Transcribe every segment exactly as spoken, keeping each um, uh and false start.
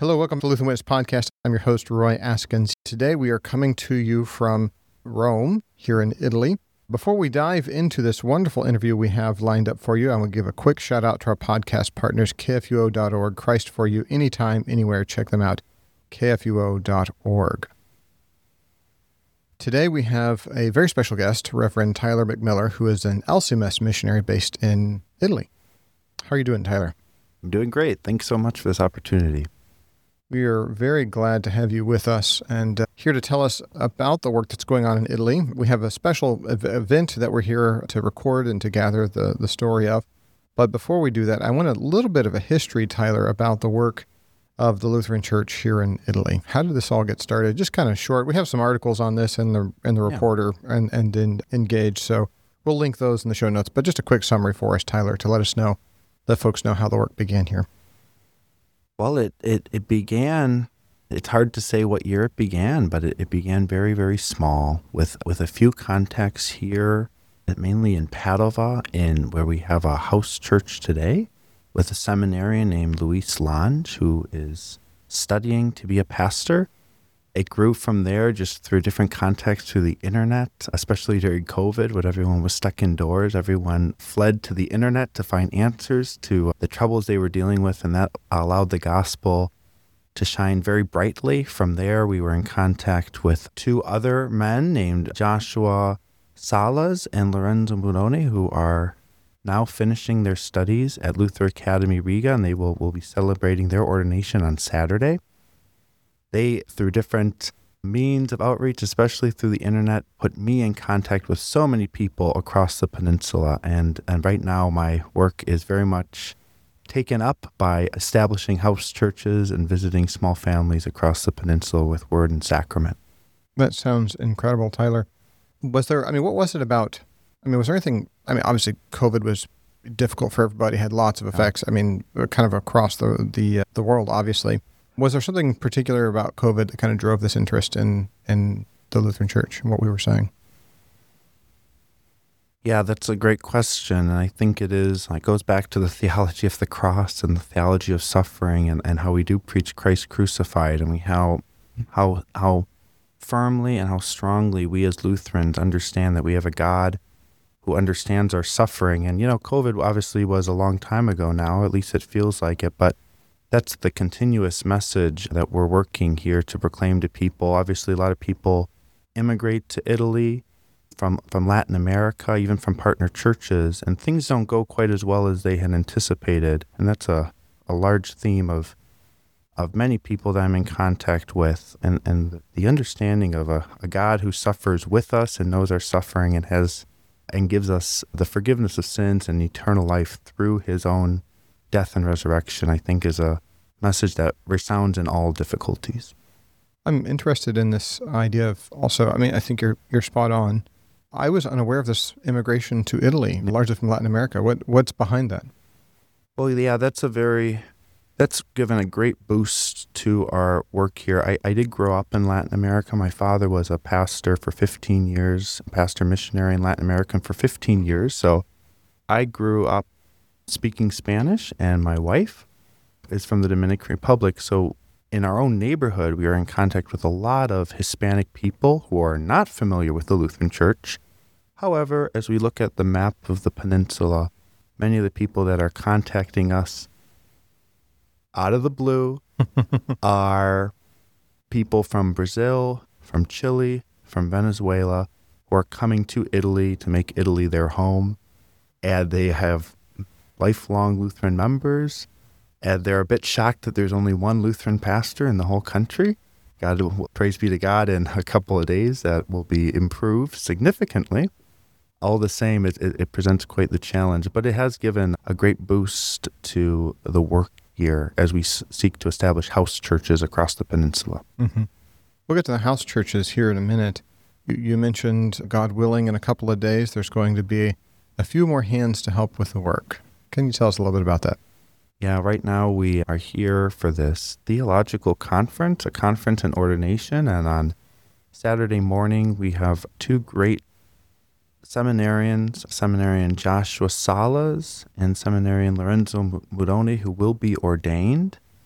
Hello, welcome to Lutheran Witness Podcast. I'm your host, Roy Askins. Today we are coming to you from Rome, here in Italy. Before we dive into this wonderful interview we have lined up for you, I want to give a quick shout out to our podcast partners, K F U O dot org, Christ for You, anytime, anywhere. Check them out, K F U O dot org. Today we have a very special guest, Reverend Tyler McMiller, who is an L C M S missionary based in Italy. How are you doing, Tyler? I'm doing great. Thanks so much for this opportunity. We are very glad to have you with us and uh, here to tell us about the work that's going on in Italy. We have a special ev- event that we're here to record and to gather the, the story of. But before we do that, I want a little bit of a history, Tyler, about the work of the Lutheran Church here in Italy. How did this all get started? Just kind of short. We have some articles on this in the in the Yeah. Reporter and, and in Engage, so we'll link those in the show notes. But just a quick summary for us, Tyler, to let us know, let folks know how the work began here. Well, it, it, it began, it's hard to say what year it began, but it, it began very, very small with, with a few contacts here, mainly in Padova, in where we have a house church today, with a seminarian named Luis Lange, who is studying to be a pastor. It grew from there just through different contacts through the internet, especially during COVID when everyone was stuck indoors. Everyone fled to the internet to find answers to the troubles they were dealing with, and that allowed the gospel to shine very brightly. From there, we were in contact with two other men named Joshua Salas and Lorenzo Muroni, who are now finishing their studies at Luther Academy Riga, and they will, will be celebrating their ordination on Saturday. They, through different means of outreach, especially through the internet, put me in contact with so many people across the peninsula. And, and right now, my work is very much taken up by establishing house churches and visiting small families across the peninsula with word and sacrament. That sounds incredible, Tyler. Was there, I mean, what was it about, I mean, was there anything, I mean, obviously COVID was difficult for everybody, had lots of effects, I mean, kind of across the, the, uh, the world, obviously. Was there something particular about COVID that kind of drove this interest in, in the Lutheran Church and what we were saying? Yeah, that's a great question. And I think it is, it goes back to the theology of the cross and the theology of suffering and, and how we do preach Christ crucified, and we how how how firmly and how strongly we as Lutherans understand that we have a God who understands our suffering. And, you know, COVID obviously was a long time ago now, at least it feels like it, but that's the continuous message that we're working here to proclaim to people. Obviously, a lot of people immigrate to Italy from, from Latin America, even from partner churches, and things don't go quite as well as they had anticipated. And that's a, a large theme of of many people that I'm in contact with, and, and the understanding of a, a God who suffers with us and knows our suffering and has and gives us the forgiveness of sins and eternal life through his own death and resurrection, I think, is a message that resounds in all difficulties. I'm interested in this idea of also, I mean, I think you're you're spot on. I was unaware of this immigration to Italy, largely from Latin America. What What's behind that? Well, yeah, that's a very, that's given a great boost to our work here. I, I did grow up in Latin America. My father was a pastor for fifteen years, a pastor missionary in Latin America for fifteen years. So I grew up speaking Spanish, and my wife is from the Dominican Republic. So in our own neighborhood, we are in contact with a lot of Hispanic people who are not familiar with the Lutheran Church. However, as we look at the map of the peninsula, many of the people that are contacting us out of the blue are people from Brazil, from Chile, from Venezuela, who are coming to Italy to make Italy their home. And they have lifelong Lutheran members, and they're a bit shocked that there's only one Lutheran pastor in the whole country. God, praise be to God, in a couple of days that will be improved significantly. All the same, it, it, it presents quite the challenge, but it has given a great boost to the work here as we s- seek to establish house churches across the peninsula. Mm-hmm. We'll get to the house churches here in a minute. You, you mentioned, God willing, in a couple of days, there's going to be a few more hands to help with the work. Can you tell us a little bit about that? Yeah, right now we are here for this theological conference, a conference in ordination, and on Saturday morning we have two great seminarians, seminarian Joshua Salas and seminarian Lorenzo Muroni, who will be ordained.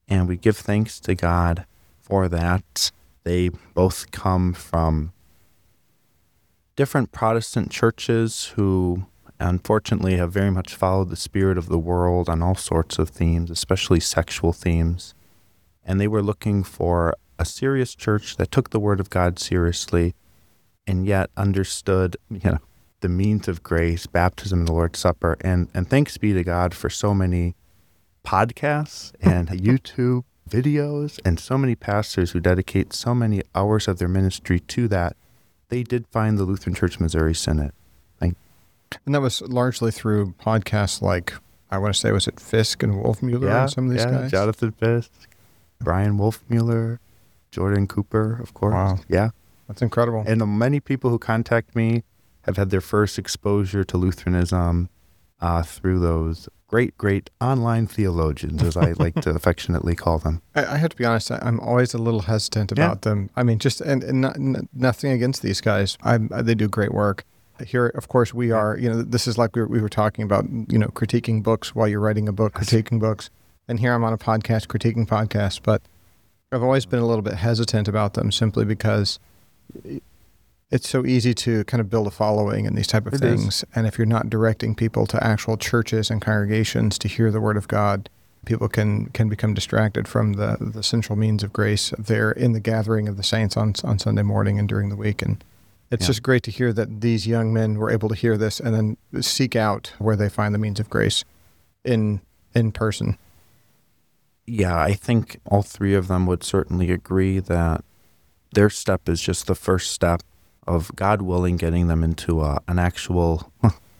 And we give thanks to God for that. They both come from different Protestant churches who unfortunately have very much followed the spirit of the world on all sorts of themes, especially sexual themes. And they were looking for a serious church that took the Word of God seriously and yet understood, you know, the means of grace, baptism, and the Lord's Supper. And, and thanks be to God for so many podcasts and YouTube videos and so many pastors who dedicate so many hours of their ministry to that. They did find the Lutheran Church Missouri Synod. Thank And that was largely through podcasts like, I want to say, was it Fisk and Wolfmueller yeah, and some of these yeah, guys? Jonathan Fisk, Brian Wolfmueller, Jordan Cooper, of course. Wow. Yeah. That's incredible. And the many people who contact me have had their first exposure to Lutheranism uh, through those great, great online theologians, as I like to affectionately call them. I, I have to be honest, I, I'm always a little hesitant about Yeah. them. I mean, just, and, and not, n- nothing against these guys. I, they do great work. Here, of course, we are, you know, this is like we were, we were talking about, you know, critiquing books while you're writing a book, critiquing books. And here I'm on a podcast, critiquing podcasts. But I've always been a little bit hesitant about them simply because it's so easy to kind of build a following and these type of It things. is. And if you're not directing people to actual churches and congregations to hear the Word of God, people can, can become distracted from the, the central means of grace there in the gathering of the saints on on Sunday morning and during the week. And it's Yeah. just great to hear that these young men were able to hear this and then seek out where they find the means of grace in in person. Yeah, I think all three of them would certainly agree that their step is just the first step of, God willing, getting them into a, an actual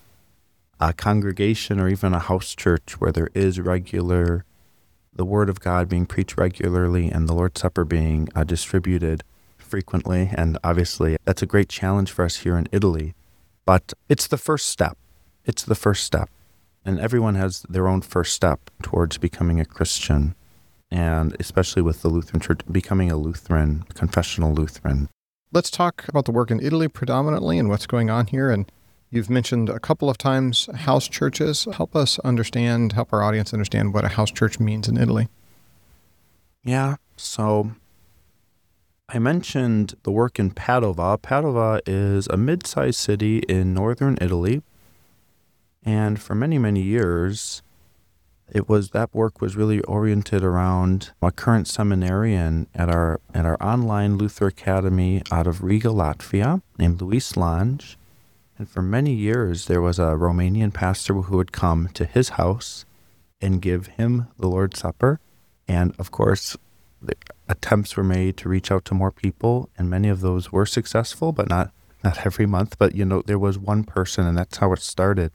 a congregation or even a house church where there is regular, the Word of God being preached regularly and the Lord's Supper being uh, distributed frequently. And obviously, that's a great challenge for us here in Italy. But it's the first step. It's the first step. And everyone has their own first step towards becoming a Christian. And especially with the Lutheran Church, becoming a Lutheran, confessional Lutheran. Let's talk about the work in Italy predominantly and what's going on here. And you've mentioned a couple of times house churches. Help us understand, help our audience understand what a house church means in Italy. Yeah, so I mentioned the work in Padova. Padova is a mid-sized city in northern Italy. And for many, many years, it was that work was really oriented around a current seminarian at our at our online Luther Academy out of Riga, Latvia, named Luis Lange. And for many years, there was a Romanian pastor who would come to his house and give him the Lord's Supper. And of course, the attempts were made to reach out to more people, and many of those were successful, but not not every month. But you know, there was one person, and that's how it started.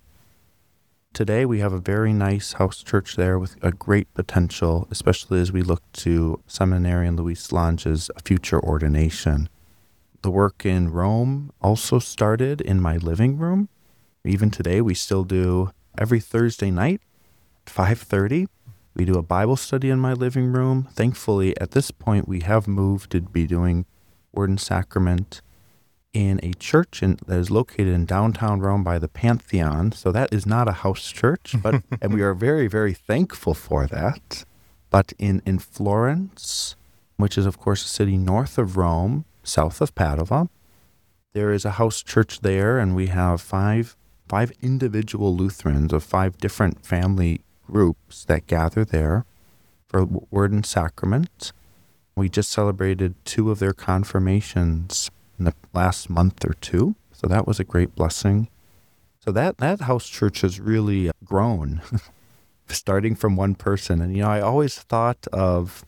Today, we have a very nice house church there with a great potential, especially as we look to Seminarian Luis Lange's future ordination. The work in Rome also started in my living room. Even today, we still do every Thursday night at five thirty. We do a Bible study in my living room. Thankfully, at this point, we have moved to be doing Word and Sacrament in a church in, that is located in downtown Rome by the Pantheon. So that is not a house church, but and we are very, very thankful for that. But in, in Florence, which is, of course, a city north of Rome, south of Padova, there is a house church there, and we have five five individual Lutherans of five different family groups that gather there for Word and Sacrament. We just celebrated two of their confirmations in the last month or two. So that was a great blessing. So that, that house church has really grown, starting from one person. And, you know, I always thought of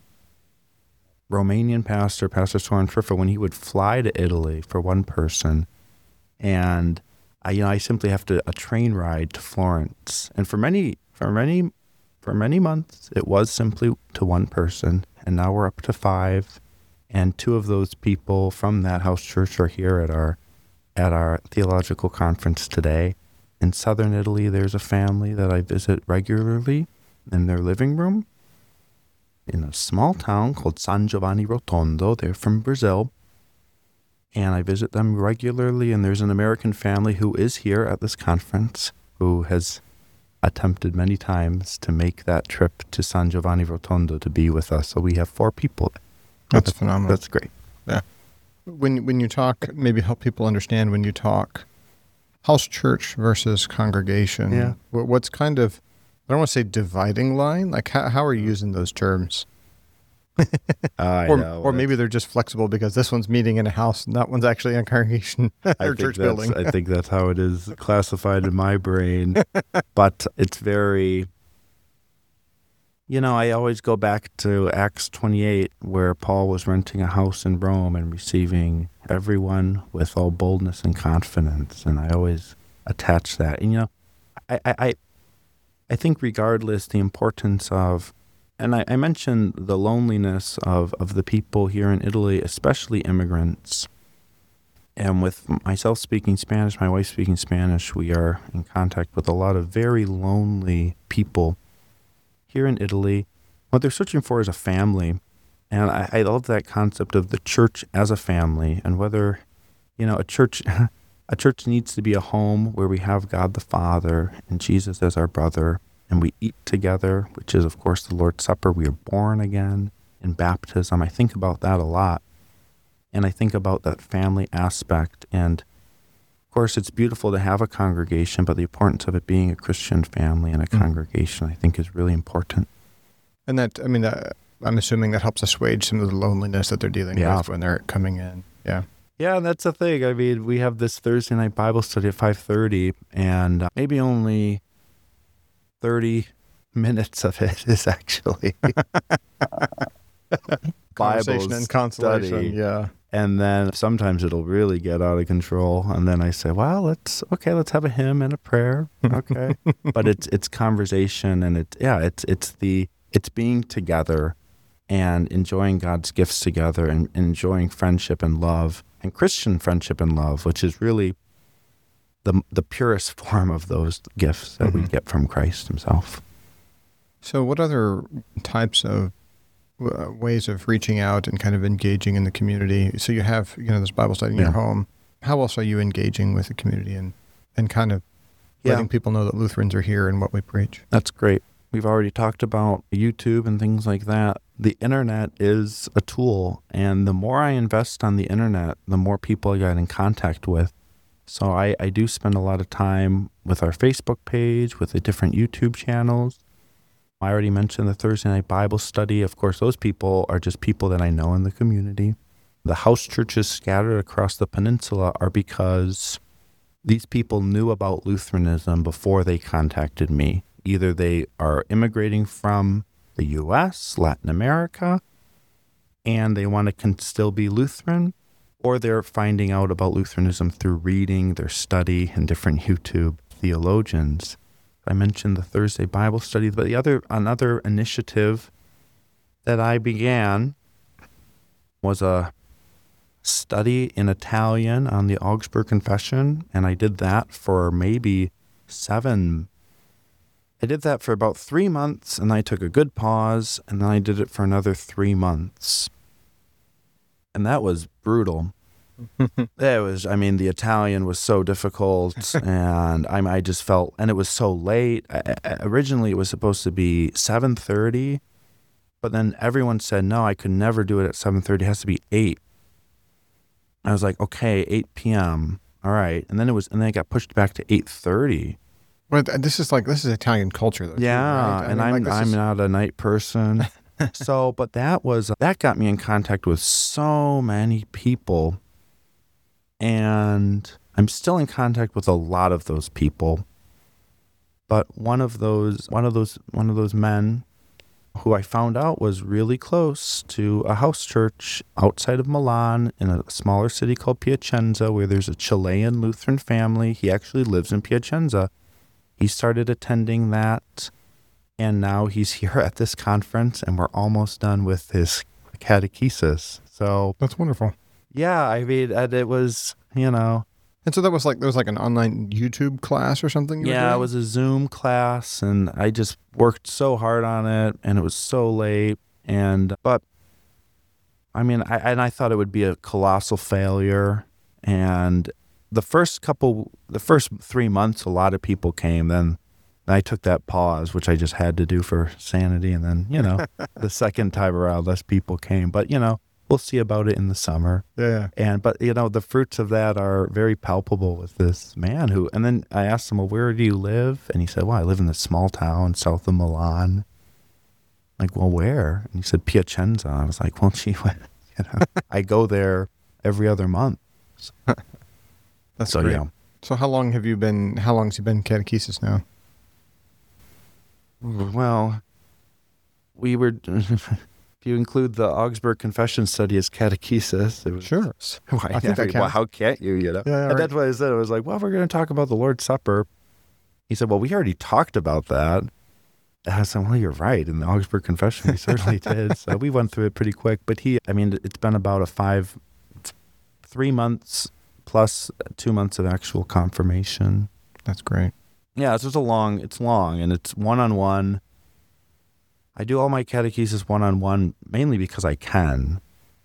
Romanian pastor, Pastor Soren Friffa, when he would fly to Italy for one person. And, I, you know, I simply have to, a train ride to Florence. And for many, for many, for many months, it was simply to one person. And now we're up to five. And two of those people from that house church are here at our at our theological conference today. In southern Italy, there's a family that I visit regularly in their living room in a small town called San Giovanni Rotondo. They're from Brazil. And I visit them regularly. And there's an American family who is here at this conference who has attempted many times to make that trip to San Giovanni Rotondo to be with us. So we have four people. That's, that's phenomenal. That's great. Yeah. When when you talk, maybe help people understand when you talk house church versus congregation. Yeah. What's kind of, I don't want to say dividing line. Like how how are you using those terms? I or know, or maybe they're just flexible because this one's meeting in a house and that one's actually in a congregation or church building. I think that's how it is classified in my brain. But it's very, you know, I always go back to Acts twenty-eight where Paul was renting a house in Rome and receiving everyone with all boldness and confidence. And I always attach that. And, you know, I, I, I think regardless the importance of, and I, I mentioned the loneliness of, of the people here in Italy, especially immigrants. And with myself speaking Spanish, my wife speaking Spanish, we are in contact with a lot of very lonely people here in Italy. What they're searching for is a family. And I, I love that concept of the church as a family, and whether, you know, a church a church needs to be a home where we have God the Father and Jesus as our brother, and we eat together, which is, of course, the Lord's Supper. We are born again in baptism. I think about that a lot. And I think about that family aspect. And, of course, it's beautiful to have a congregation, but the importance of it being a Christian family and a mm. congregation, I think, is really important. And that, I mean, that, I'm assuming that helps assuage some of the loneliness that they're dealing yeah. with when they're coming in. Yeah. Yeah, that's the thing. I mean, we have this Thursday night Bible study at five thirty, and maybe only thirty minutes of it is actually Conversation Bible and consolation. Study. Yeah. And then sometimes it'll really get out of control. And then I say, well, let's, okay, let's have a hymn and a prayer. Okay. But it's, it's conversation, and it's, yeah, it's, it's the, it's being together and enjoying God's gifts together, and enjoying friendship and love, and Christian friendship and love, which is really the the purest form of those gifts that mm-hmm. we get from Christ himself. So what other types of uh, ways of reaching out and kind of engaging in the community? So you have, you know, this Bible study in yeah. your home. How else are you engaging with the community and, and kind of yeah. letting people know that Lutherans are here and what we preach? That's great. We've already talked about YouTube and things like that. The internet is a tool, and the more I invest on the internet, the more people I get in contact with. So I, I do spend a lot of time with our Facebook page, with the different YouTube channels. I already mentioned the Thursday night Bible study. Of course, those people are just people that I know in the community. The house churches scattered across the peninsula are because these people knew about Lutheranism before they contacted me. Either they are immigrating from the U S, Latin America, and they want to can still be Lutheran, or they're finding out about Lutheranism through reading, their study, and different YouTube theologians. I mentioned the Thursday Bible study, but the other another initiative that I began was a study in Italian on the Augsburg Confession, and I did that for maybe seven I did that for about three months, and I took a good pause, and then I did it for another three months. And that was brutal. It was, I mean, the Italian was so difficult, and I, I just felt, and it was so late. I, I, originally, it was supposed to be seven thirty, but then everyone said, no, I could never do it at seven thirty. It has to be eight. I was like, okay, eight p.m. All right. And then it was, and then it got pushed back to eight thirty. Well, this is like, this is Italian culture, though. Yeah, too, right? and mean, I'm like, I'm is... not a night person. So, but that was, that got me in contact with so many people, and I'm still in contact with a lot of those people. But one of those, one of those, one of those men who I found out was really close to a house church outside of Milan in a smaller city called Piacenza, where there's a Chilean Lutheran family. He actually lives in Piacenza. He started attending that, and now he's here at this conference, and we're almost done with his catechesis. So that's wonderful. Yeah, I mean, and it was, you know. And so that was like, there was like an online YouTube class or something? You yeah, were doing? It was a Zoom class, and I just worked so hard on it, and it was so late. And, but, I mean, I, and I thought it would be a colossal failure. And the first couple, the first three months, a lot of people came. Then I took that pause, which I just had to do for sanity. And then, you know, the second time around, less people came. But, you know, we'll see about it in the summer. Yeah. And, but, you know, the fruits of that are very palpable with this man who, and then I asked him, well, where do you live? And he said, well, I live in this small town south of Milan. Like, well, where? And he said, Piacenza. I was like, well, gee, what? You know, I go there every other month. So, That's so, great. Yeah. So how long have you been, how long has you been in catechesis now? Well, we were, if you include the Augsburg Confession Study as catechesis, it was, Sure. Why, I think that well, counts. how can't you, you know? Yeah, yeah, and right. that's what I said. I was like, well, we're going to talk about the Lord's Supper. He said, well, we already talked about that. And I said, well, you're right. In the Augsburg Confession, we certainly did. So we went through it pretty quick. But he, I mean, it's been about a five, three months plus two months of actual confirmation. That's great. Yeah, it's just a long, it's long, and it's one-on-one. I do all my catechesis one-on-one mainly because I can.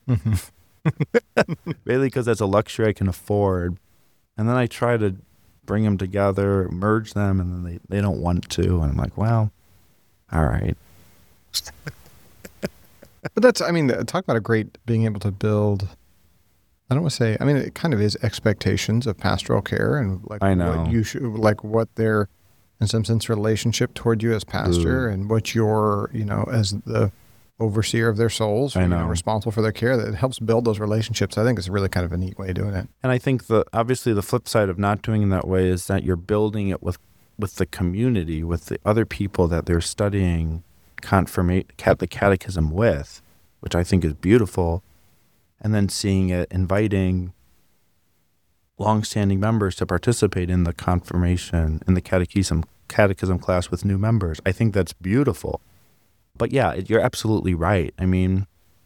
Mainly because that's a luxury I can afford. And then I try to bring them together, merge them, and then they, they don't want to. And I'm like, well, all right. But that's, I mean, talk about a great being able to build, I don't want to say, I mean, it kind of is expectations of pastoral care and like I know. what you should, like what their, in some sense, relationship toward you as pastor Ooh. and what you're, you know, as the overseer of their souls, I you know. responsible for their care, that it helps build those relationships. I think it's really kind of a neat way of doing it. And I think the obviously the flip side of not doing it that way is that you're building it with, with the community, with the other people that they're studying confirmate the catechism with, which I think is beautiful. And then seeing it, inviting longstanding members to participate in the confirmation, in the catechism catechism class with new members. I think that's beautiful. But yeah, it, you're absolutely right. I mean,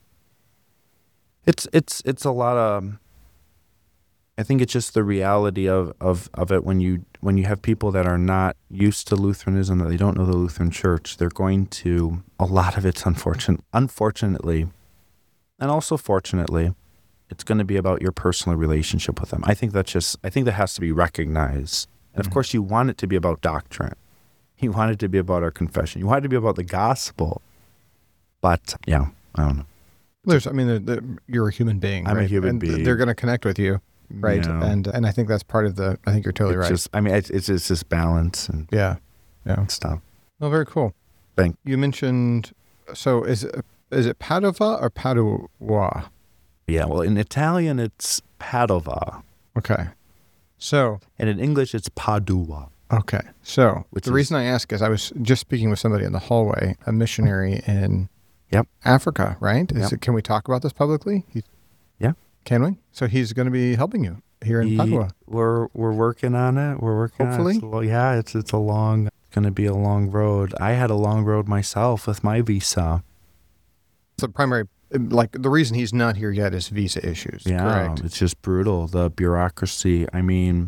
it's it's it's a lot of. I think it's just the reality of, of, of it when you when you have people that are not used to Lutheranism, that they don't know the Lutheran Church. They're going to, a lot of it's unfortunate, unfortunately, and also fortunately, it's going to be about your personal relationship with them. I think that's just, I think that has to be recognized. And of Mhm. course, you want it to be about doctrine. You want it to be about our confession. You want it to be about the gospel. But yeah, I don't know. There's, I mean, the, the, you're a human being. I'm a right? human and being. They're going to connect with you, right? Yeah. And and I think that's part of the. I think you're totally It's right. just, I mean, it's, it's just this balance and yeah, yeah. stuff. Well, very cool. Thank you. mentioned. So is it, is it Padova or Padua? Yeah, well, in Italian, it's Padova. Okay. So. And in English, it's Padua. Okay. So Which the is- reason I ask is I was just speaking with somebody in the hallway, a missionary in Yep. Africa, right? Is Yep. it, can we talk about this publicly? He, Yeah. Can we? So he's going to be helping you here in He- Padua. We're we're working on it. We're working Hopefully. on it. Well, yeah, it's it's a long, going to be a long road. I had a long road myself with my visa. So primary, like the reason he's not here yet is visa issues. Yeah, Correct. it's just brutal. The bureaucracy. I mean,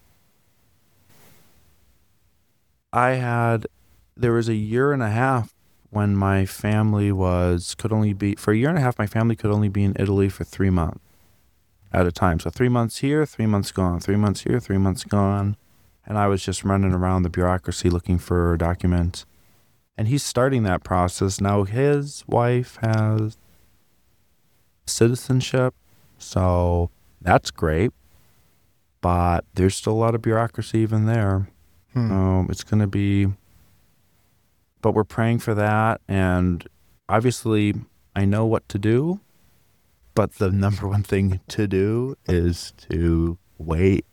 I had, there was a year and a half when my family was, could only be, for a year and a half, my family could only be in Italy for three months at a time. So three months here, three months gone, three months here, three months gone. And I was just running around the bureaucracy looking for documents. And he's starting that process. Now his wife has citizenship, so that's great. But there's still a lot of bureaucracy even there. Hmm. Um, it's going to be, but we're praying for that. And obviously, I know what to do. But the number one thing to do is to wait.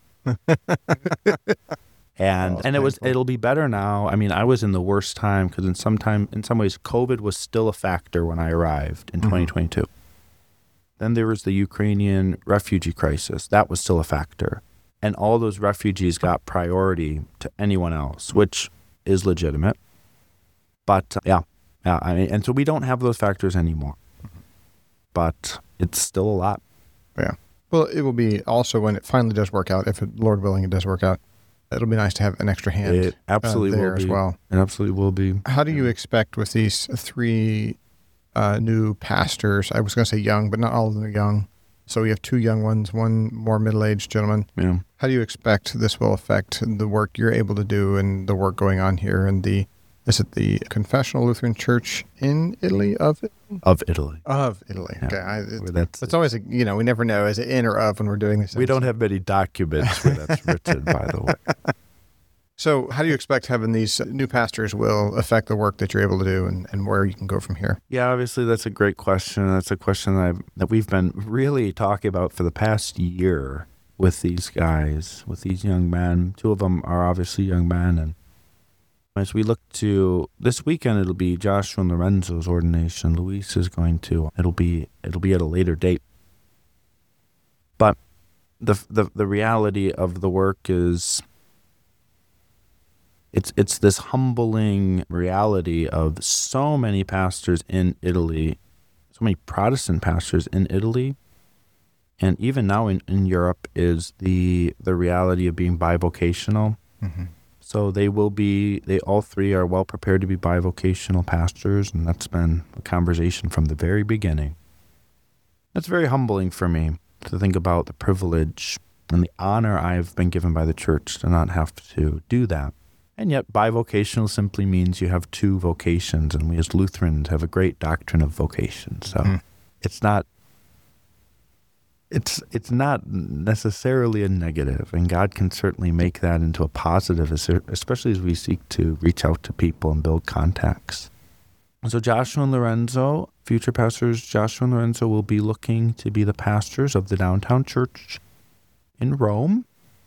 and Oh, and it was painful. it'll be better now. I mean, I was in the worst time because in some time, in some ways, COVID was still a factor when I arrived in Mhm. twenty twenty-two. Then there was the Ukrainian refugee crisis. That was still a factor. And all those refugees got priority to anyone else, which is legitimate. But uh, yeah, yeah. I mean, and so we don't have those factors anymore. But it's still a lot. Yeah. Well, it will be also when it finally does work out, if it, Lord willing, it does work out, it'll be nice to have an extra hand It absolutely uh, there will be. as well. It absolutely will be. How do you expect with these three uh, new pastors? I was going to say young, but not all of them are young. So we have two young ones, one more middle-aged gentleman. Yeah. How do you expect this will affect the work you're able to do and the work going on here in the, is it the Confessional Lutheran Church in Italy, of Of Italy. Of Italy. Yeah. Okay. I, it, That's, it's always, a, you know, we never know, is it in or of when we're doing this? we don't have many documents where that's written, by the way. So how do you expect having these new pastors will affect the work that you're able to do and, and where you can go from here? Yeah, obviously that's a great question. That's a question that, I've, that we've been really talking about for the past year with these guys, with these young men. Two of them are obviously young men. And as we look to this weekend, it'll be Joshua and Lorenzo's ordination. Luis is going to, it'll be, it'll be at a later date. But the, the, the reality of the work is, It's it's this humbling reality of so many pastors in Italy, so many Protestant pastors in Italy, and even now in, in Europe is the the reality of being bivocational. Mm-hmm. So they will be, they all three are well prepared to be bivocational pastors, and that's been a conversation from the very beginning. That's very humbling for me to think about the privilege and the honor I've been given by the church to not have to do that. And yet bivocational simply means you have two vocations, and we as Lutherans have a great doctrine of vocation. So mm. it's not it's it's not necessarily a negative, and God can certainly make that into a positive, especially as we seek to reach out to people and build contacts. So Joshua and Lorenzo, future pastors, Joshua and Lorenzo will be looking to be the pastors of the downtown church in Rome.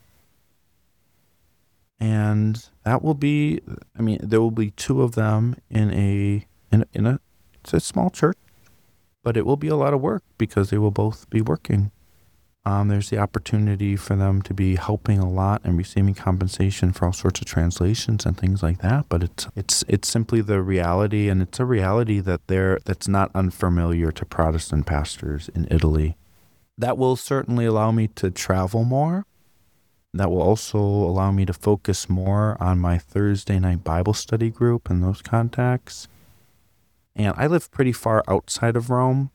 And that will be, I mean, there will be two of them in a, in a, in a, it's a small church, but it will be a lot of work because they will both be working. Um, there's the opportunity for them to be helping a lot and receiving compensation for all sorts of translations and things like that. But it's, it's, it's simply the reality, and it's a reality that they're, that's not unfamiliar to Protestant pastors in Italy. That will certainly allow me to travel more. That will also allow me to focus more on my Thursday night Bible study group and those contacts. And I live pretty far outside of Rome.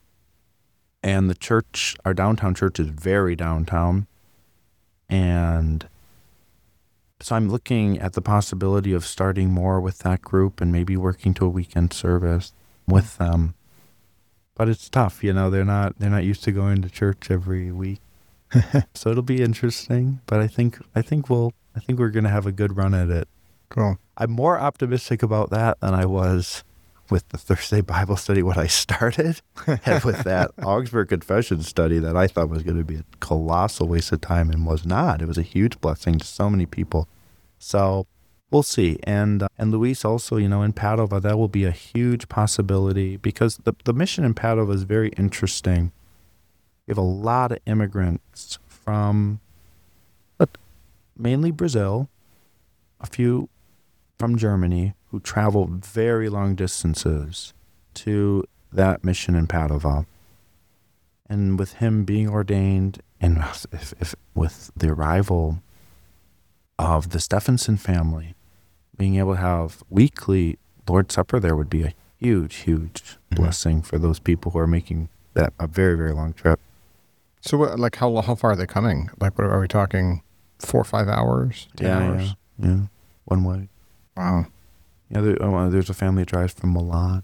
And the church, our downtown church, is very downtown. And so I'm looking at the possibility of starting more with that group and maybe working to a weekend service with them. But it's tough, you know, they're not they're not used to going to church every week. So it'll be interesting, but I think I think we'll I think we're gonna have a good run at it. Cool. I'm more optimistic about that than I was with the Thursday Bible study when I started, and with that Augsburg Confession study that I thought was going to be a colossal waste of time and was not. It was a huge blessing to so many people. So we'll see. And uh, and Luis also, you know, in Padova, that will be a huge possibility because the the mission in Padova is very interesting. We have a lot of immigrants from but mainly Brazil, a few from Germany, who travel very long distances to that mission in Padova. And with him being ordained, and if, if, with the arrival of the Stephenson family, being able to have weekly Lord's Supper there would be a huge, huge mm-hmm. blessing for those people who are making that a very, very long trip. So, what, like, how how far are they coming? Like, what are we talking? Four or five hours? Ten yeah, hours? Yeah, yeah, one way. Wow. Yeah, there, oh, there's a family that drives from Milan.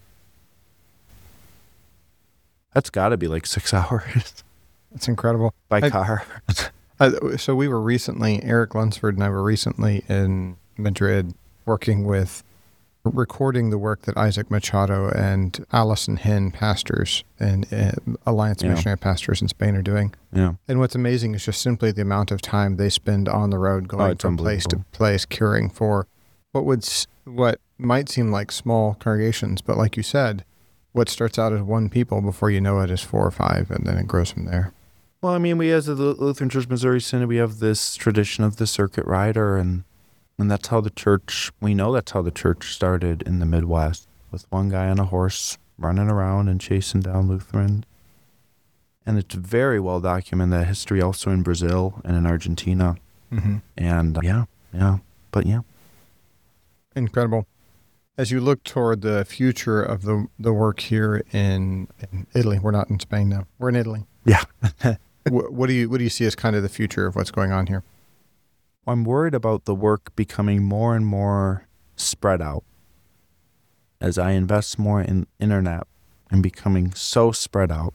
That's got to be like six hours. It's incredible. By I, car. I, so we were recently, Eric Lunsford and I were recently in Madrid working with, recording the work that Isaac Machado and Allison Hinn pastors and uh, Alliance yeah. Missionary pastors in Spain are doing. Yeah. And what's amazing is just simply the amount of time they spend on the road going oh, from place to place, caring for what would what might seem like small congregations, but like you said, what starts out as one people before you know it is four or five, and then it grows from there. Well, I mean, we as the Lutheran Church Missouri Synod, we have this tradition of the circuit rider, and and that's how the church, we know that's how the church started in the Midwest, with one guy on a horse running around and chasing down Lutherans. And it's very well documented, that history also in Brazil and in Argentina. Mm-hmm. And uh, yeah, yeah, but yeah. Incredible. As you look toward the future of the the work here in, in Italy, we're not in Spain now, we're in Italy. Yeah. what, what do you what do you see as kind of the future of what's going on here? I'm worried about the work becoming more and more spread out as I invest more in internet and becoming so spread out.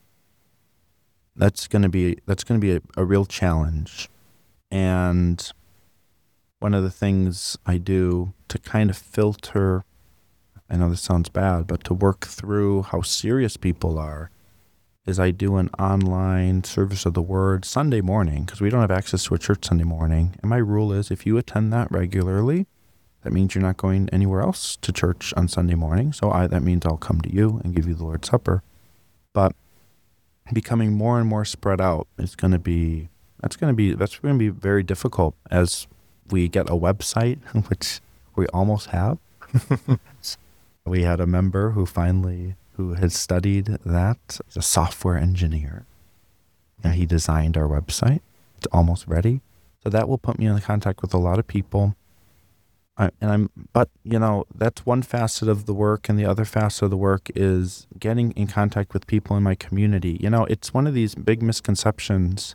That's going to be that's going to be a, a real challenge. And one of the things I do to kind of filter, I know this sounds bad, but to work through how serious people are, is I do an online service of the word Sunday morning, because we don't have access to a church Sunday morning. And my rule is if you attend that regularly, that means you're not going anywhere else to church on Sunday morning. So I, that means I'll come to you and give you the Lord's Supper. But becoming more and more spread out is going to be, that's going to be, that's going to be very difficult as we get a website, which we almost have. We had a member who finally, who had studied that, he's a software engineer, and he designed our website. It's almost ready. So that will put me in contact with a lot of people. I, and I'm, but you know, that's one facet of the work, and the other facet of the work is getting in contact with people in my community. You know, it's one of these big misconceptions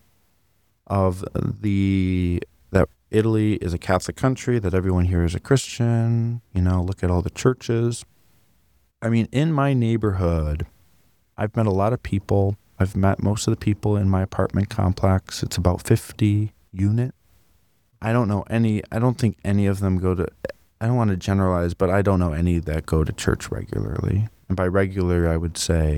of the, that Italy is a Catholic country, that everyone here is a Christian, you know, look at all the churches. I mean, in my neighborhood, I've met a lot of people. I've met most of the people in my apartment complex. It's about fifty unit. I don't know any, I don't think any of them go to, I don't want to generalize, but I don't know any that go to church regularly. And by regular, I would say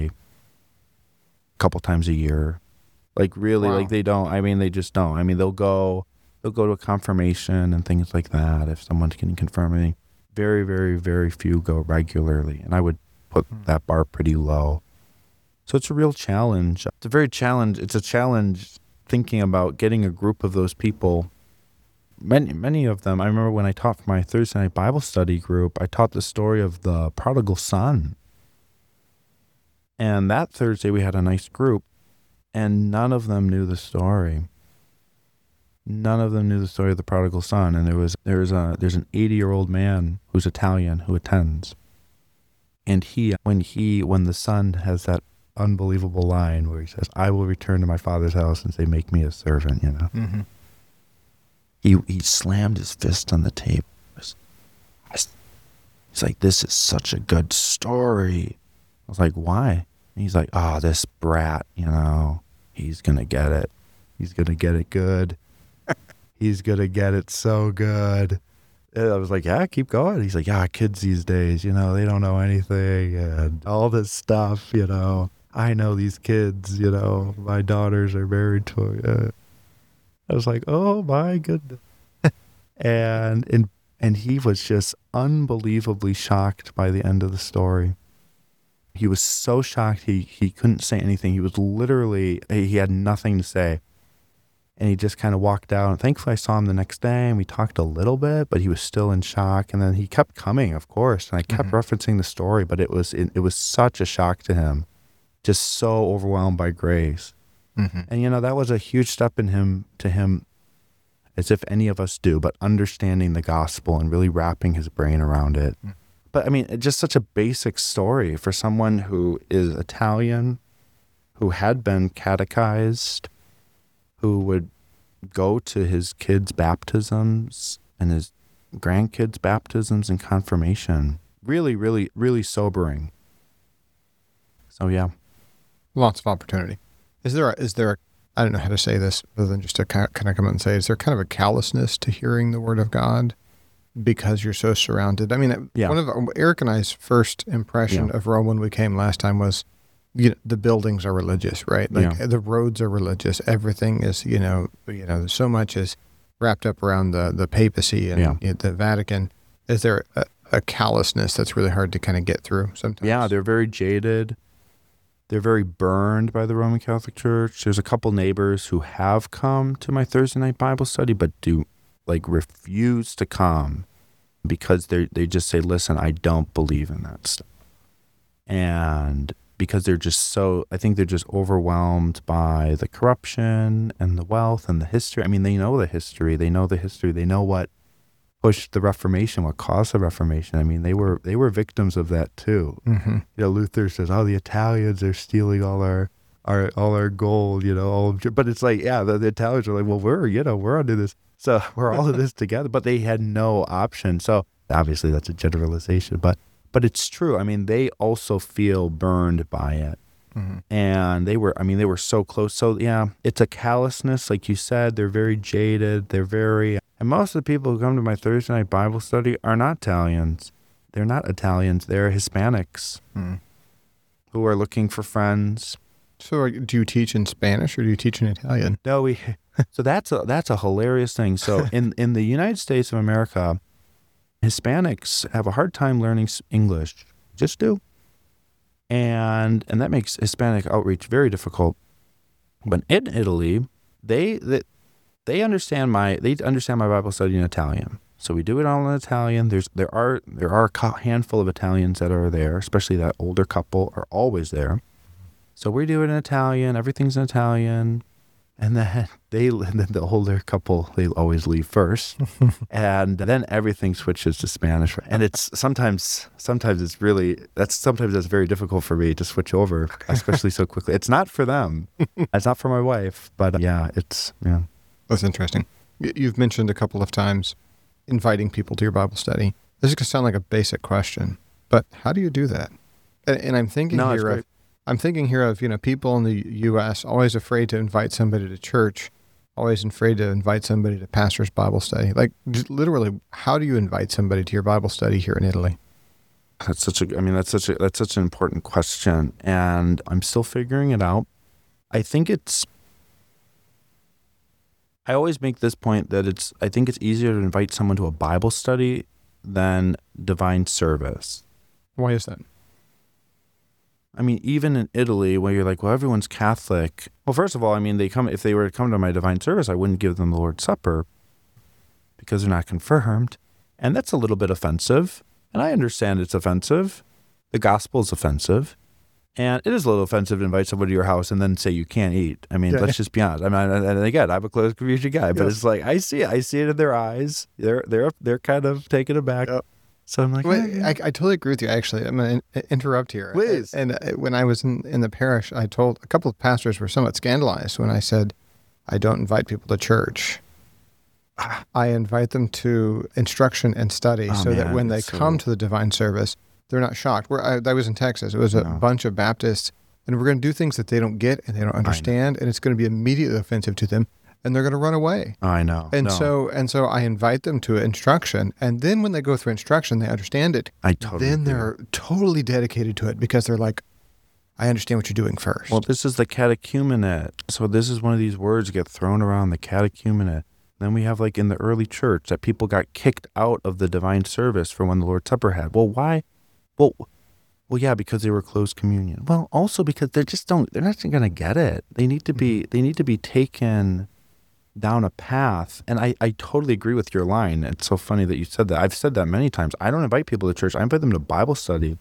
a couple times a year. Like really, Wow. like they don't, I mean, they just don't. I mean, they'll go, they'll go to a confirmation and things like that if someone can confirm me. Very, very, very few go regularly. And I would put Hmm. that bar pretty low. So it's a real challenge. It's a very challenge. It's a challenge thinking about getting a group of those people. Many, many of them, I remember when I taught for my Thursday night Bible study group, I taught the story of the prodigal son. And that Thursday we had a nice group, and none of them knew the story. None of them knew the story of the prodigal son. And there was there's a there's an eighty-year-old man who's Italian who attends. And he when he when the son has that unbelievable line where he says, "I will return to my father's house and say, make me a servant," you know. Mm-hmm. He he slammed his fist on the table. He's like, "This is such a good story." I was like, "Why?" And he's like, "Oh, this brat, you know, he's gonna get it. He's gonna get it good. He's gonna get it so good." And I was like, "Yeah, keep going." He's like, "Yeah, kids these days, you know, they don't know anything and all this stuff, you know. I know these kids, you know, my daughters are married to uh, I was like, "Oh my goodness." and, and and he was just unbelievably shocked by the end of the story. He was so shocked he, he couldn't say anything. He was literally, he had nothing to say. And he just kind of walked out. And thankfully I saw him the next day and we talked a little bit, but he was still in shock. And then he kept coming, of course. And I kept mm-hmm. referencing the story, but it was it, it was such a shock to him. Just so overwhelmed by grace. Mm-hmm. And, you know, that was a huge step in him to him, as if any of us do, but understanding the gospel and really wrapping his brain around it. Mm-hmm. But, I mean, it's just such a basic story for someone who is Italian, who had been catechized, who would go to his kids' baptisms and his grandkids' baptisms and confirmation. Really, really, really sobering. So, yeah. Lots of opportunity. Is there, a, is there, a, I don't know how to say this other than just to kind of come out and say, is there kind of a callousness to hearing the word of God because you're so surrounded? I mean, yeah. one of Eric and I's first impression yeah. of Rome when we came last time was, you know, the buildings are religious, right? Like yeah. the roads are religious. Everything is, you know, you know, so much is wrapped up around the, the papacy and yeah. you know, the Vatican. Is there a, a callousness that's really hard to kind of get through sometimes? Yeah, they're very jaded. They're very burned by the Roman Catholic Church. There's a couple neighbors who have come to my Thursday night Bible study, but do like refuse to come because they they just say, "Listen, I don't believe in that stuff." And because they're just so, I think they're just overwhelmed by the corruption and the wealth and the history. I mean, they know the history. They know the history. They know what pushed the Reformation, what caused the Reformation. I mean, they were they were victims of that too. Mm-hmm. You know, Luther says, "Oh, the Italians are stealing all our our all our gold, you know. All of, but it's like, yeah, the, the Italians are like, well, we're you know we're under this, so we're all of this together. But they had no option. So obviously that's a generalization, but but it's true. I mean, they also feel burned by it. Mm-hmm. And they were, I mean, they were so close. So yeah, it's a callousness, like you said. They're very jaded. They're very, and most of the people who come to my Thursday night Bible study are not Italians. They're not Italians. They're Hispanics mm. who are looking for friends. So do you teach in Spanish or do you teach in Italian? No, we, so that's a, that's a hilarious thing. So in, in the United States of America, Hispanics have a hard time learning English. Just do. And and that makes Hispanic outreach very difficult. But in Italy, they they, they understand my they understand my Bible study in Italian. So we do it all in Italian. There's there are there are a handful of Italians that are there, especially that older couple are always there. So we do it in Italian. Everything's in Italian. And then they, and then the older couple, they always leave first, and then everything switches to Spanish. And it's sometimes, sometimes it's really that's sometimes that's very difficult for me to switch over, especially so quickly. It's not for them, it's not for my wife, but uh, yeah, it's yeah. That's interesting. You've mentioned a couple of times inviting people to your Bible study. This is going to sound like a basic question, but how do you do that? And, and I'm thinking no, here of. I'm thinking here of, you know, people in the U S always afraid to invite somebody to church, always afraid to invite somebody to pastor's Bible study. Like, literally, how do you invite somebody to your Bible study here in Italy? That's such a, I mean, that's such a, that's such an important question, and I'm still figuring it out. I think it's, I always make this point that it's, I think it's easier to invite someone to a Bible study than divine service. Why is that? I mean, even in Italy, where you're like, well, everyone's Catholic. Well, first of all, I mean, they come if they were to come to my divine service, I wouldn't give them the Lord's Supper because they're not confirmed. And that's a little bit offensive. And I understand it's offensive. The gospel is offensive. And it is a little offensive to invite somebody to your house and then say you can't eat. I mean, yeah. Let's just be honest. I mean, and again, I'm a close community guy, but yep. It's like, I see it. I see it in their eyes. They're, they're, they're kind of taken aback. Yep. So I'm like, well, I, I totally agree with you, actually. I'm going to interrupt here. Please. And uh, when I was in, in the parish, I told a couple of pastors were somewhat scandalized when I said, I don't invite people to church. I invite them to instruction and study oh, so man, that when they so... come to the divine service, they're not shocked. We're, I, I was in Texas. It was a no. bunch of Baptists, and we're going to do things that they don't get and they don't understand, and it's going to be immediately offensive to them. And they're going to run away. I know. And no. so and so I invite them to instruction. And then when they go through instruction, they understand it. I totally Then agree. They're totally dedicated to it because they're like, I understand what you're doing first. Well, this is the catechumenate. So this is one of these words get thrown around, the catechumenate. Then we have like in the early church that people got kicked out of the divine service for when the Lord's Supper had. Well, why? Well, well, yeah, because they were closed communion. Well, also because they just don't, they're not going to get it. They need to be, they need to be taken down a path. And I, I totally agree with your line. It's so funny that you said that. I've said that many times. I don't invite people to church. I invite them to Bible study.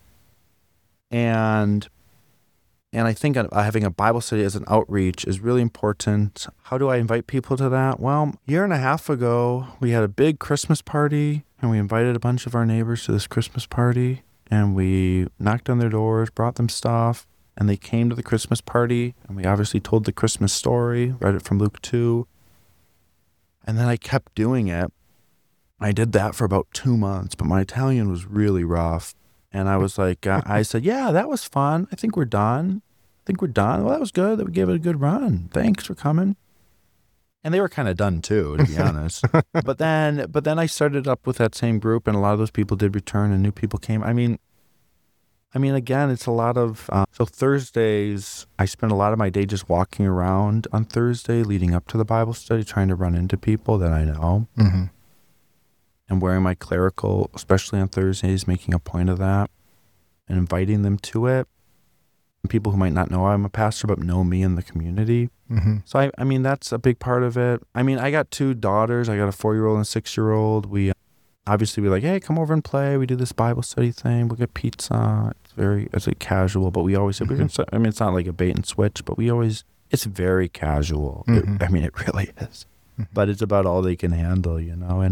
And and I think having a Bible study as an outreach is really important. How do I invite people to that? Well, a year and a half ago, we had a big Christmas party, and we invited a bunch of our neighbors to this Christmas party, and we knocked on their doors, brought them stuff, and they came to the Christmas party, and we obviously told the Christmas story, read it from Luke two. And then I kept doing it. I did that for about two months, but my Italian was really rough. And I was like, uh, I said, yeah, that was fun. I think we're done. I think we're done. Well, that was good. That we gave it a good run. Thanks for coming. And they were kind of done too, to be honest. But then, but then I started up with that same group, and a lot of those people did return, and new people came. I mean, I mean, again, it's a lot of, uh, so Thursdays, I spend a lot of my day just walking around on Thursday leading up to the Bible study, trying to run into people that I know. Mm-hmm. And wearing my clerical, especially on Thursdays, making a point of that and inviting them to it. And people who might not know I'm a pastor, but know me in the community. Mm-hmm. So, I, I mean, that's a big part of it. I mean, I got two daughters. I got a four-year-old and a six-year-old. We obviously we're like, hey, come over and play. We do this Bible study thing. We'll get pizza. It's very, it's like casual, but we always say, mm-hmm. we're gonna, I mean, it's not like a bait and switch, but we always, it's very casual. Mm-hmm. It, I mean, it really is. Mm-hmm. But it's about all they can handle, you know? And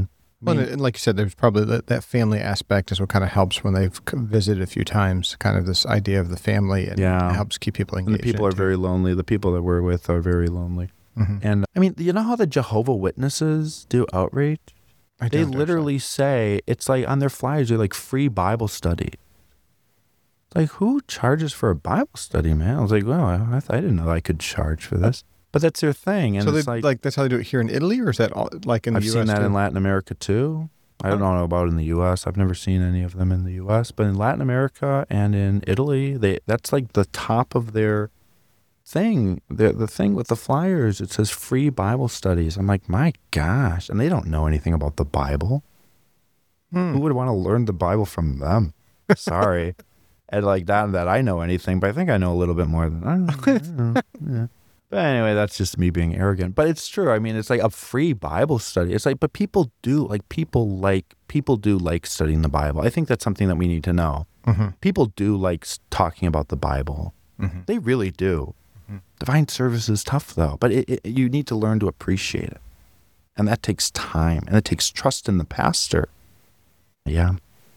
Well, and, and like you said, there's probably that, that family aspect is what kind of helps when they've c- visited a few times, kind of this idea of the family, and Yeah. it helps keep people engaged. And the people are into- very lonely. The people that we're with are very lonely. Mhm. And I mean, you know how the Jehovah Witnesses do outreach? I They don't, literally say, it's like on their flyers, they're like free Bible study. Like, who charges for a Bible study, man? I was like, well, I, I th- I didn't know I could charge for this. But that's their thing. And actually. it's So they, like, like, that's how they do it here in Italy, or is that all, like in the I've U S seen that too? in Latin America too. I don't know about in the U S. I've never seen any of them in the U S. But in Latin America and in Italy, they that's like the top of their thing. The, the thing with the flyers, it says free Bible studies. I'm like, my gosh. And they don't know anything about the Bible. Hmm. Who would want to learn the Bible from them? Sorry. And like that, that I know anything, but I think I know a little bit more than I don't know. I don't know. Yeah. But anyway, that's just me being arrogant. But it's true. I mean, it's like a free Bible study. It's like, but people do like people like people do like studying the Bible. I think that's something that we need to know. Mm-hmm. People do like s- talking about the Bible. Mm-hmm. They really do. Mhm. Divine service is tough though, but it, it, you need to learn to appreciate it, and that takes time, and it takes trust in the pastor. Yeah.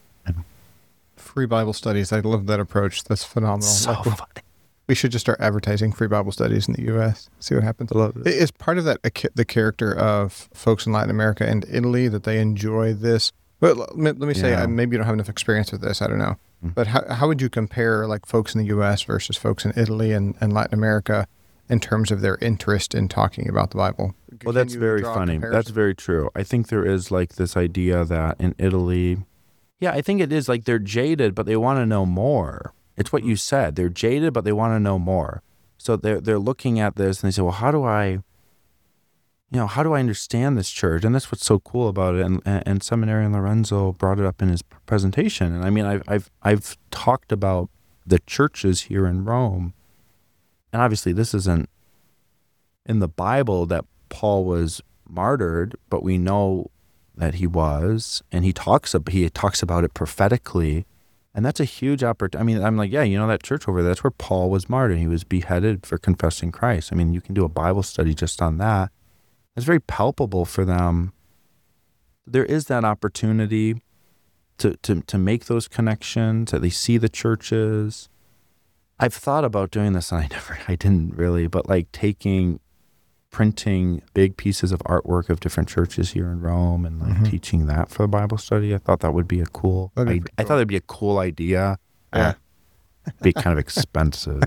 Free Bible studies. I love that approach. That's phenomenal. So Like, funny. we should just start advertising free Bible studies in the U S. See what happens. I love it. Is part of that a ca- the character of folks in Latin America and Italy that they enjoy this? But let me, let me say, Yeah. uh, maybe you don't have enough experience with this. I don't know. Mm. But how how would you compare like folks in the U S versus folks in Italy and, and Latin America in terms of their interest in talking about the Bible? Well, Can that's you very draw a funny. That's comparison? very true. I think there is like this idea that in Italy, yeah, I think it is like they're jaded, but they want to know more. It's what you said. They're jaded, but they want to know more. So they're they're looking at this and they say, well, how do I, you know, how do I understand this church? And that's what's so cool about it. And and, and Seminarian Lorenzo brought it up in his presentation. And I mean, I've I've I've talked about the churches here in Rome, and obviously this isn't in the Bible that Paul was martyred, but we know that he was, and he talks about, he talks about it prophetically, and that's a huge opportunity. I mean, I'm like, yeah, you know that church over there, that's where Paul was martyred. He was beheaded for confessing Christ. I mean, you can do a Bible study just on that. It's very palpable for them. There is that opportunity to to to make those connections, that they see the churches. I've thought about doing this, and I never, I didn't really, but like taking printing big pieces of artwork of different churches here in Rome and like Mhm. teaching that for the Bible study. I thought that would be a cool, That'd be I, pretty I cool. thought it'd be a cool idea. Yeah. Uh, be kind of expensive.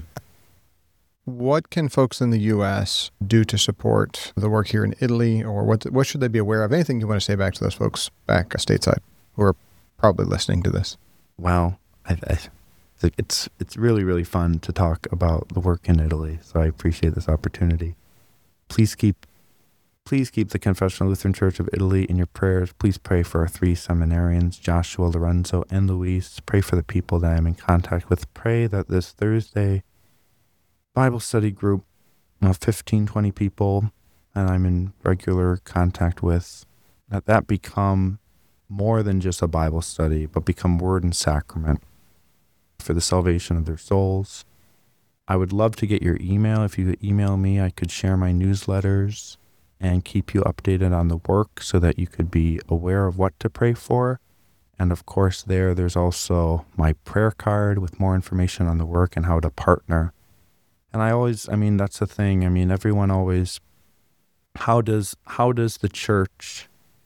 What can folks in the U S do to support the work here in Italy, or what what should they be aware of? Anything you want to say back to those folks back stateside who are probably listening to this? Well, I, I think it's, it's really, really fun to talk about the work in Italy. So I appreciate this opportunity. Please keep, please keep the Confessional Lutheran Church of Italy in your prayers. Please pray for our three seminarians, Joshua, Lorenzo, and Luis. Pray for the people that I'm in contact with. Pray that this Thursday Bible study group of fifteen, twenty people that I'm in regular contact with, that that become more than just a Bible study, but become word and sacrament for the salvation of their souls. I would love to get your email. If you could email me, I could share my newsletters and keep you updated on the work so that you could be aware of what to pray for. And of course, there, there's also my prayer card with more information on the work and how to partner. And I always, I mean, that's the thing. I mean, everyone always, how does, how does the church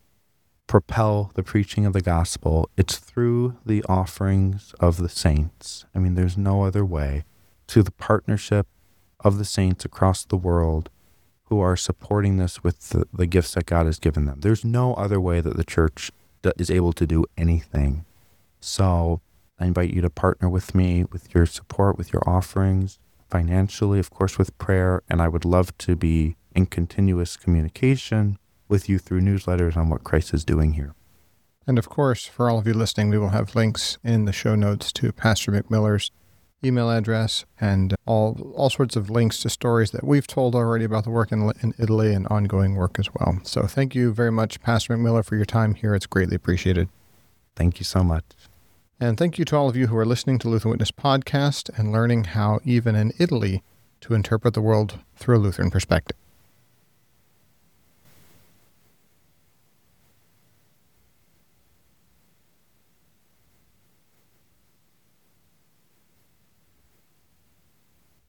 propel the preaching of the gospel? It's through the offerings of the saints. I mean, there's no other way. Through the partnership of the saints across the world who are supporting this with the, the gifts that God has given them. There's no other way that the church d- is able to do anything. So I invite you to partner with me with your support, with your offerings, financially, of course, with prayer. And I would love to be in continuous communication with you through newsletters on what Christ is doing here. And of course, for all of you listening, we will have links in the show notes to Pastor McMiller's email address and all all sorts of links to stories that we've told already about the work in, in Italy and ongoing work as well. So thank you very much, Pastor McMiller, for your time here. It's greatly appreciated. Thank you so much. And thank you to all of you who are listening to Lutheran Witness Podcast and learning how, even in Italy, to interpret the world through a Lutheran perspective.